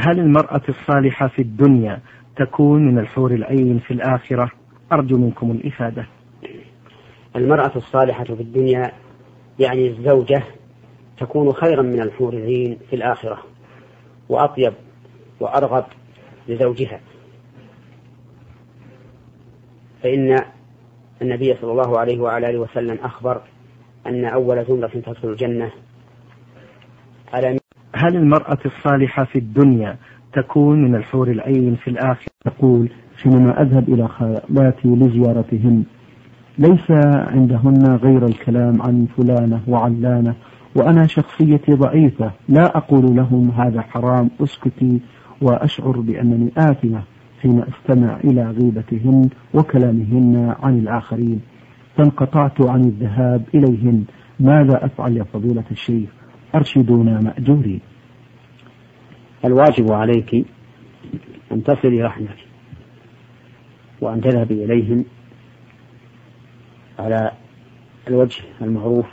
هل المرأة الصالحة في الدنيا تكون من الحور العين في الآخرة؟ أرجو منكم الإفادة. المرأة الصالحة في الدنيا يعني الزوجة تكون خيرا من الحور العين في الآخرة، وأطيب وأرغب لزوجها، فإن النبي صلى الله عليه وعلى آله وسلم أخبر أن أول زمرة تدخل الجنة على. هل المرأة الصالحة في الدنيا تكون من الحور العين في الآخرة؟ تقول: حينما أذهب إلى خالاتي لزيارتهن ليس عندهن غير الكلام عن فلانة وعلانة، وأنا شخصيتي ضعيفة لا أقول لهم هذا حرام، أسكتي، وأشعر بأنني آثمة حين أستمع إلى غيبتهن وكلامهن عن الآخرين، فانقطعت عن الذهاب إليهن. ماذا أفعل يا فضيلة الشيخ؟ أرشدونا مأجورين. الواجب عليك أن تصلي رحمك وأن تذهبي إليهم على الوجه المعروف،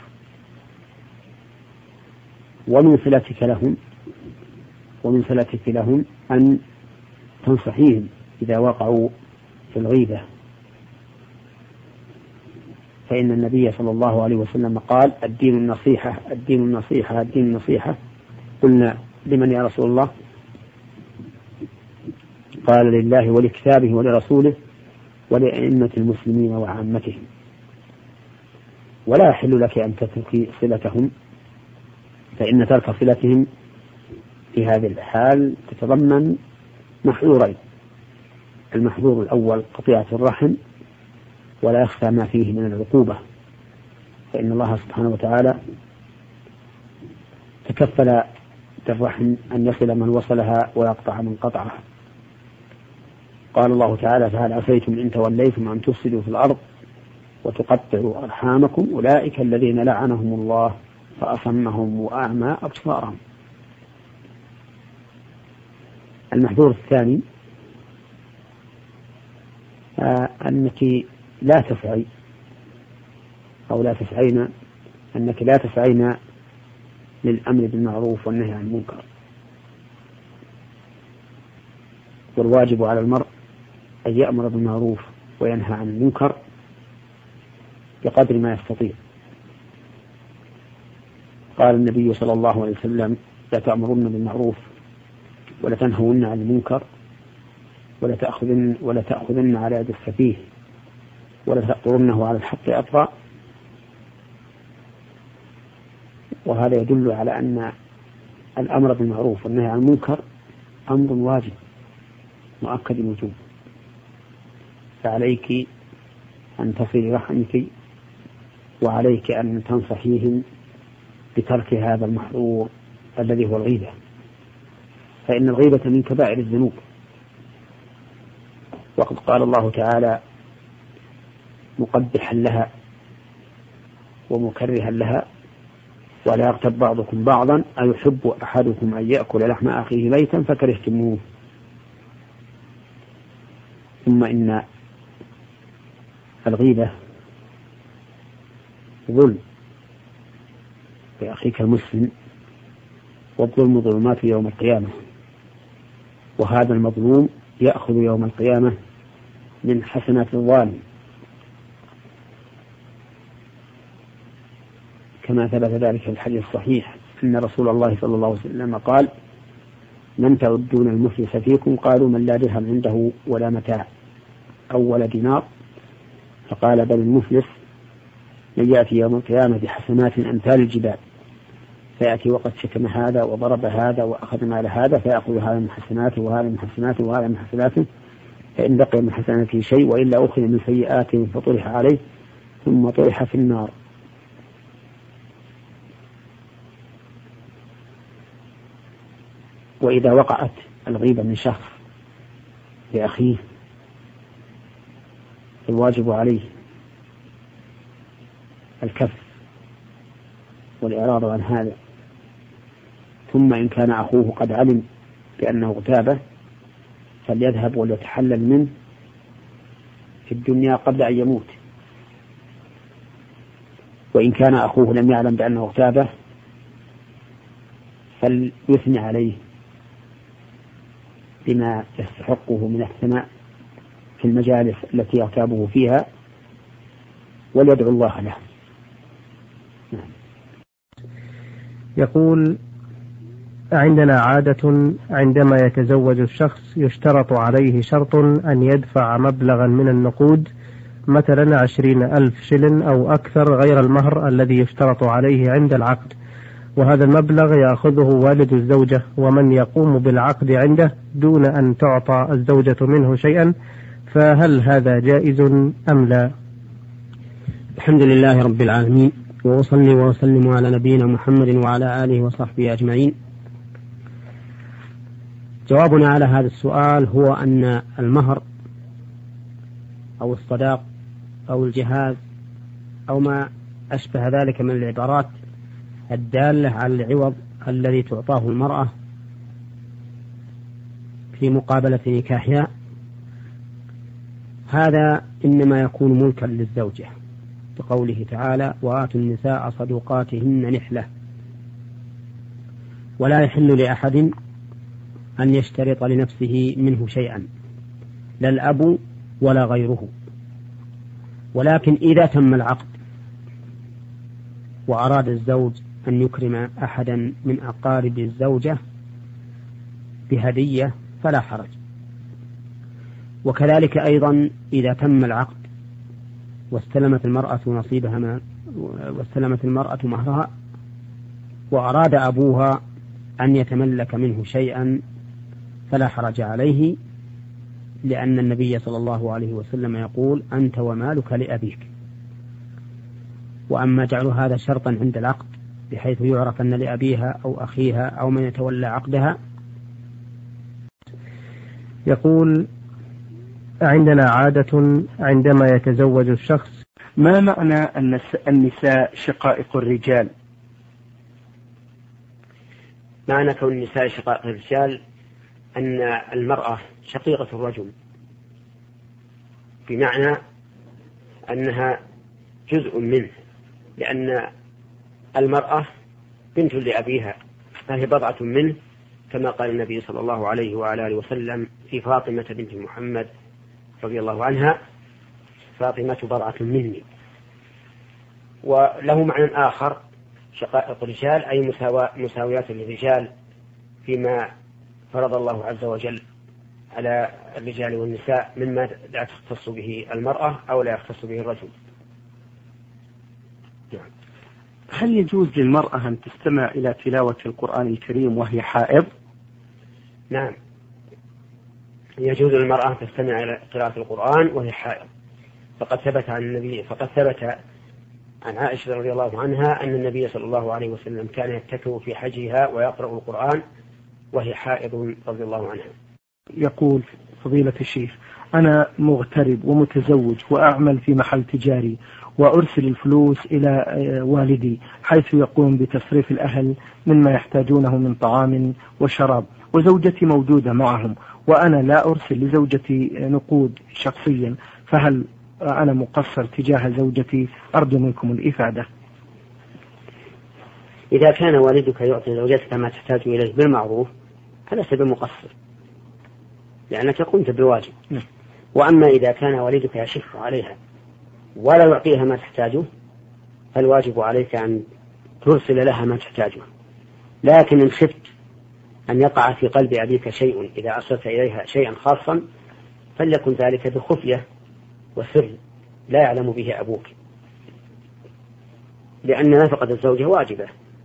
ومن صلتك لهم أن تنصحيهم إذا وقعوا في الغيبة، فإن النبي صلى الله عليه وسلم قال: الدين النصيحة الدين النصيحة الدين النصيحة. قلنا: لمن يا رسول الله؟ قال: لله ولكتابه ولرسوله ولأئمة المسلمين وعامتهم. ولا يحل لك أن تتركي صلتهم، فإن ترك صلتهم في هذه الحال تتضمن محظورين: المحظور الأول قطيعة الرحم، ولا يخفى ما فيه من العقوبة، فإن الله سبحانه وتعالى تكفل بالرحم أن يصل من وصلها ويقطع من قطعها. قال الله تعالى: فهل عسيتم إن توليتم أن تفسدوا في الأرض وتقطعوا أرحامكم أولئك الذين لعنهم الله فأصمهم وأعمى أبصارهم. المحظور الثاني أنك لا تسعي أو لا تسعين أنك لا تسعين للأمر بالمعروف والنهي عن المنكر. والواجب على المرء أن يأمر بالمعروف وينهى عن المنكر بقدر ما يستطيع. قال النبي صلى الله عليه وسلم: لا تأمرن بالمعروف ولا تنهون عن المنكر ولا تأخذن على يد السفيه ولا تأطرنه على الحق أطرا. وهذا يدل على أن الأمر بالمعروف والنهي عن المنكر أمر واجب مؤكد الوجوب، فعليك أن تصلي رحمك، وعليك أن تنصحيهم بترك هذا المحظور الذي هو الغيبة، فإن الغيبة من كبائر الذنوب. وقد قال الله تعالى مقبحا لها ومكرها لها: ولا يغتب بعضكم بعضا أيحب أحدكم أن يأكل لحم أخيه ميتا فكرهتموه. ثم إن الغيبة ظلم لأخيك المسلم، والظلم ظلمات يوم القيامة، وهذا المظلوم يأخذ يوم القيامة من حسنات الظالم، كما ثبت ذلك في الحديث الصحيح أن رسول الله صلى الله عليه وسلم قال: من تعدون المفلس فيكم؟ قالوا: من لا درهم عنده ولا متاع أو ولا دينار. فقال: بل المفلس من يأتي يوم القيامة بحسنات أمثال الجبال، فيأتي وقد شتم هذا وضرب هذا وأخذ مال هذا، فيأخذ هذا من حسناته وهذا من حسناته وهذا من حسناته، فإن بقي من حسناته شيء وإلا أخذ من سيئاته فطرح عليه ثم طرح في النار. وإذا وقعت الغيبة من شخص لأخيه الواجب عليه الكف والإعراض عن هذا، ثم إن كان أخوه قد علم بأنه اغتابه فليذهب وليتحلل منه في الدنيا قبل أن يموت، وإن كان أخوه لم يعلم بأنه اغتابه فليثني عليه بما يستحقه من الثناء في المجالس التي يغتابه فيها، وليدعو الله له. يقول: عندنا عادة عندما يتزوج الشخص يشترط عليه شرط أن يدفع مبلغا من النقود، مثلا 20,000 شلن أو أكثر، غير المهر الذي يشترط عليه عند العقد، وهذا المبلغ يأخذه والد الزوجة ومن يقوم بالعقد عنده دون أن تعطى الزوجة منه شيئا، فهل هذا جائز أم لا؟ الحمد لله رب العالمين، وأصلي وأسلم على نبينا محمد وعلى آله وصحبه أجمعين. جوابنا على هذا السؤال هو أن المهر أو الصداق أو الجهاز أو ما أشبه ذلك من العبارات الدالة على العوض الذي تعطاه المرأة في مقابلة نكاحها، هذا إنما يكون ملكا للزوجة بقوله تعالى: وآتوا النساء صدقاتهن نحلة. ولا يحل لأحد أن يشترط لنفسه منه شيئا، لا الأب ولا غيره. ولكن إذا تم العقد وأراد الزوج أن يكرم أحدا من أقارب الزوجة بهدية فلا حرج. وكذلك أيضا إذا تم العقد واستلمت المرأة مهرها وأراد أبوها أن يتملك منه شيئا فلا حرج عليه، لأن النبي صلى الله عليه وسلم يقول: أنت ومالك لأبيك. وأما جعل هذا شرطا عند العقد بحيث يعرف أن لأبيها أو أخيها أو من يتولى عقدها. يقول: عندنا عادة عندما يتزوج الشخص. ما معنى أن النساء شقائق الرجال؟ معنى كون النساء شقائق الرجال أن المرأة شقيقة الرجل، بمعنى أنها جزء منه، لأن المرأة بنت لأبيها فهي بضعة منه، كما قال النبي صلى الله عليه وعلى آله وسلم في فاطمة بنت محمد رضي الله عنها: فاطمة بضعة مني. وله معنى آخر: شقائق الرجال أي مساويات للرجال فيما فرض الله عز وجل على الرجال والنساء مما لا تختص به المرأة أو لا يختص به الرجل. هل يجوز للمرأة أن تستمع إلى تلاوة القرآن الكريم وهي حائض؟ نعم، يجوز للمرأة أن تستمع إلى قراءة القرآن وهي حائض، فقد ثبت عن عائشة رضي الله عنها أن النبي صلى الله عليه وسلم كان يتكئ في حجها ويقرأ القرآن وهي حائض رضي الله عنها. يقول: فضيلة الشيخ، أنا مغترب ومتزوج وأعمل في محل تجاري وأرسل الفلوس إلى والدي حيث يقوم بتصريف الأهل مما يحتاجونه من طعام وشراب، وزوجتي موجودة معهم وأنا لا أرسل لزوجتي نقود شخصيا، فهل أنا مقصر تجاه زوجتي؟ أرجو منكم الإفادة. إذا كان والدك يعطي زوجتك ما تحتاج إليه بالمعروف فلست بمقصر، لأنك قمت بواجب. وأما إذا كان والدك يشق عليها ولا يعطيها ما تحتاجه فالواجب عليك أن ترسل لها ما تحتاجه. لكن إن خفت أن يقع في قلب أبيك شيء إذا أرسلت إليها شيئا خاصا فليكن ذلك بخفية وسر لا يعلم به أبوك، لأن نفقة الزوجة واجبة.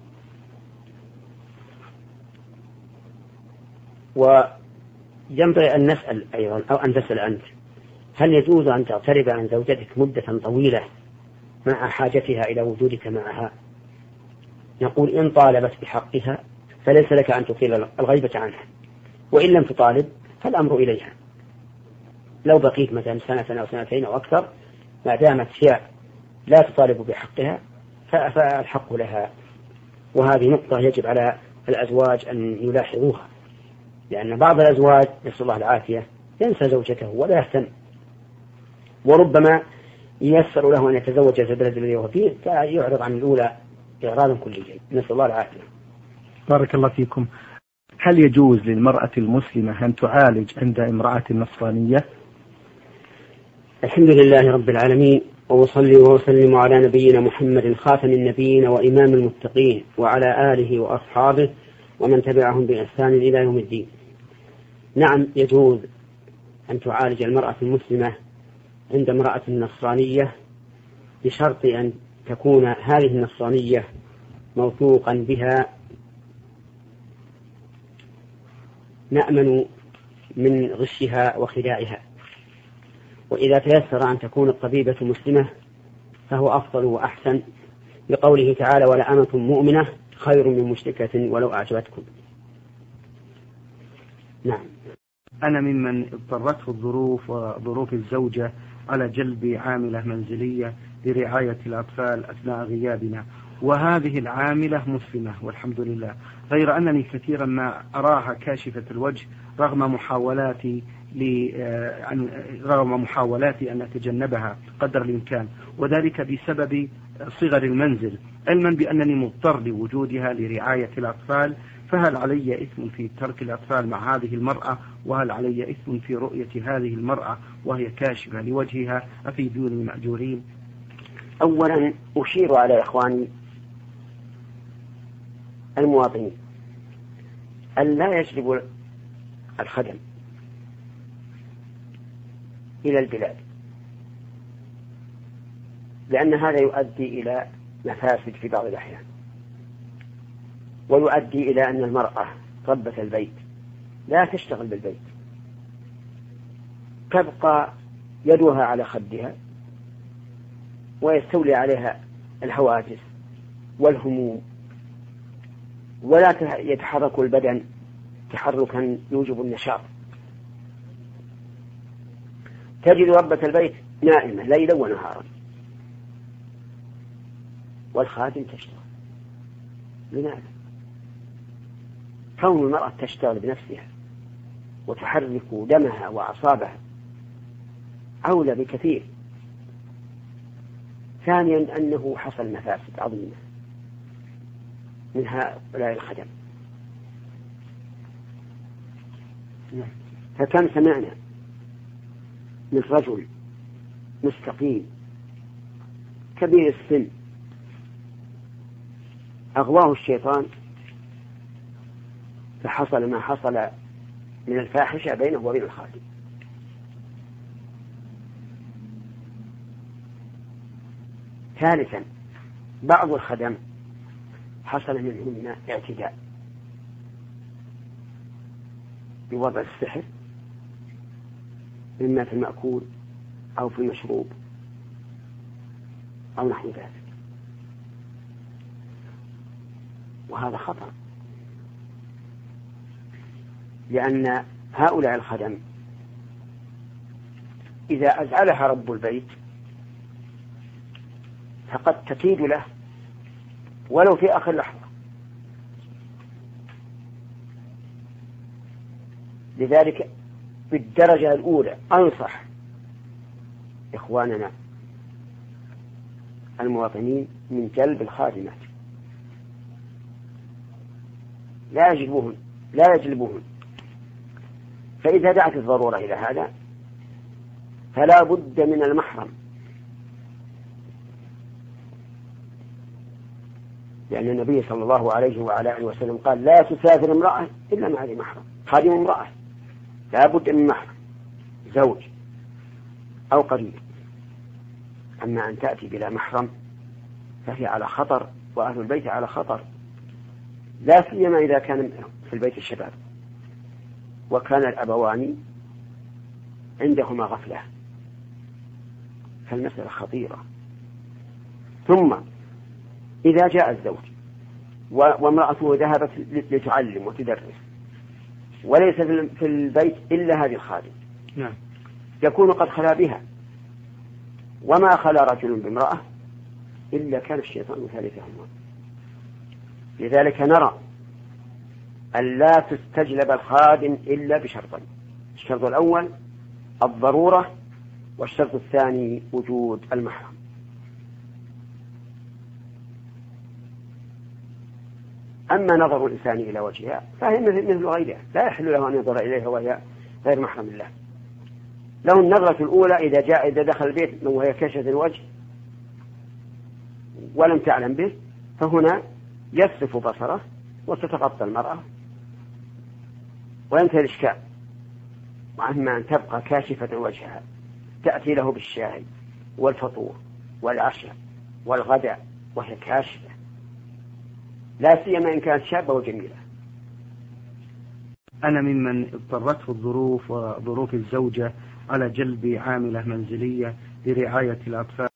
وينبغي أن نسأل أيضا أو أن تسأل أنت: هل يجوز أن تغترب عن زوجتك مدة طويلة مع حاجتها إلى وجودك معها؟ نقول: إن طالبت بحقها فليس لك أن تطيل الغيبة عنها، وإن لم تطالب فالأمر إليها. لو بقيت مثلا سنة أو سنتين أو أكثر ما دامت هي لا تطالب بحقها فالحق لها. وهذه نقطة يجب على الأزواج أن يلاحظوها، لأن بعض الأزواج نسأل الله العافية ينسى زوجته ولا يهتم، وربما ييسر له أن يتزوج في البلد الذي هو فيه فيعرض عن الأولى إعراضا كليا، نسأل الله العافية. بارك الله فيكم. هل يجوز للمرأة المسلمة أن تعالج عند امرأة نصرانية؟ الحمد لله رب العالمين، وأصلي وأسلم على نبينا محمد خاتم النبيين وإمام المتقين وعلى آله وأصحابه ومن تبعهم بإحسان إلى يوم الدين. نعم، يجوز أن تعالج المرأة المسلمة عند امرأة نصرانية بشرط أن تكون هذه النصرانية موثوقا بها، نأمن من غشها وخداعها. وإذا تيسر أن تكون الطبيبة مسلمة فهو أفضل وأحسن، لقوله تعالى: ولأمة مؤمنة خير من مشركة ولو أعجبتكم. نعم. أنا ممن اضطرته الظروف وظروف الزوجة على جلب عاملة منزلية لرعاية الأطفال أثناء غيابنا، وهذه العاملة مسلمة والحمد لله، غير أنني كثيرا ما أراها كاشفة الوجه رغم محاولاتي أن أتجنبها قدر الإمكان، وذلك بسبب صغر المنزل، علما بأنني مضطر لوجودها لرعاية الأطفال. فهل علي إثم في ترك الأطفال مع هذه المرأة؟ وهل علي إثم في رؤية هذه المرأة وهي كاشفة لوجهها؟ أفيدوني مأجورين. أولا أشير على إخواني المواطنين أن لا يجلب الخدم إلى البلاد، لأن هذا يؤدي إلى مفاسد في بعض الأحيان، ويؤدي إلى أن المرأة ربة البيت لا تشتغل بالبيت، تبقى يدها على خدها ويستولي عليها الهواجس والهموم، ولا يتحرك البدن تحركا يوجب النشاط. تجد ربة البيت نائمة ليلا ونهارا، والخادم تشتغل. لماذا؟ كون المرأة تشتغل بنفسها وتحرك دمها وأعصابها أولى بكثير. ثانيا أنه حصل مفاسد عظيمة من هؤلاء الخدم، فكم سمعنا من رجل مستقيم كبير السن أغواه الشيطان فحصل ما حصل من الفاحشة بينه وبين الخادم. ثالثا بعض الخدم حصل منهم اعتداء بوضع السحر، إما في المأكول أو في المشروب أو نحو ذلك، وهذا خطأ، لأن هؤلاء الخدم إذا أزعلها رب البيت فقد تكيد له ولو في آخر لحظة. لذلك بالدرجة الأولى أنصح إخواننا المواطنين من جلب الخادمات، لا يجلبوهن، فإذا دعت الضرورة إلى هذا فلا بد من المحرم، لأن النبي صلى الله عليه وعلى آله وسلم قال: لا تسافر امرأة إلا مع ذي محرم. خادم امرأة لا بد من محرم، زوج أو قريب. أما أن تأتي بلا محرم فهي على خطر، وأهل البيت على خطر، لا سيما إذا كان في البيت الشباب وكان الأبوان عندهما غفلة، فالمسألة خطيرة. ثم إذا جاء الزوج وامرأته ذهبت لتعلم وتدرس وليس في البيت إلا هذه الخادم، يكون قد خلا بها، وما خلا رجل بامرأة إلا كان الشيطان ثالثهما. لذلك نرى أن لا تستجلب الخادم إلا بشرطين: الشرط الأول الضرورة، والشرط الثاني وجود المحرم. أما نظر الإنسان إلى وجهها فهي مثل غيرها، لا يحل له أن ينظر إليها وهي غير محرم له. له النظرة الأولى إذا دخل البيت وهي كشفة الوجه ولم تعلم به، فهنا يصرف بصره وتتغطى المرأة وينتهي الإشكال. وأما أن تبقى كاشفة وجهها تأتي له بالشاي والفطور والعشاء والغداء وهي كاشفة، لا سيما إن كانت شابة وجميلة. أنا ممن اضطرته الظروف وظروف الزوجة على جلب عاملة منزلية لرعاية الأطفال